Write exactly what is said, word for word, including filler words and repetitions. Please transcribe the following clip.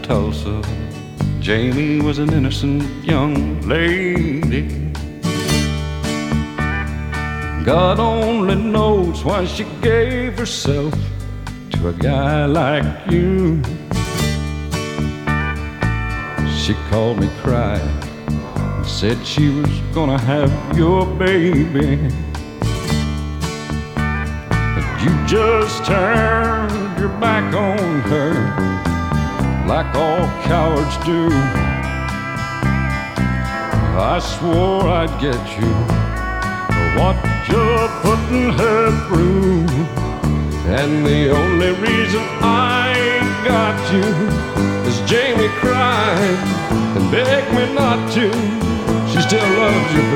Tulsa, Jamie was an innocent young lady. God only knows why she gave herself to a guy like you. She called me crying and said she was gonna have your baby, but you just turned your back on her like all cowards do. I swore I'd get you for what you're putting her through, and the only reason I got you is Jamie cried and begged me not to. She still loves you,